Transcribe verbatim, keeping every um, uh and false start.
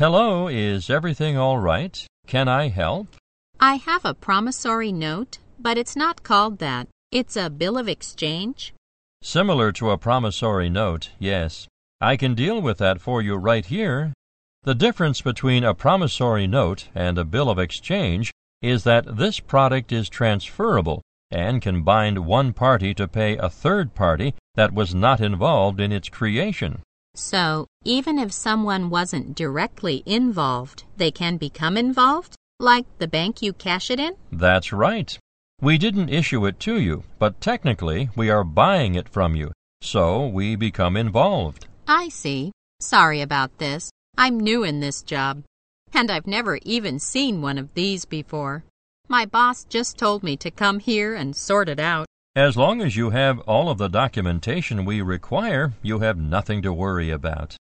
Hello, is everything all right? Can I help? I have a promissory note, but it's not called that. It's a bill of exchange. Similar to a promissory note, yes. I can deal with that for you right here. The difference between a promissory note and a bill of exchange is that this product is transferable and can bind one party to pay a third party that was not involved in its creation. So, even if someone wasn't directly involved, they can become involved? Like the bank you cash it in? That's right. We didn't issue it to you, but technically we are buying it from you, so we become involved. I see. Sorry about this. I'm new in this job, and I've never even seen one of these before. My boss just told me to come here and sort it out. As long as you have all of the documentation we require, you have nothing to worry about.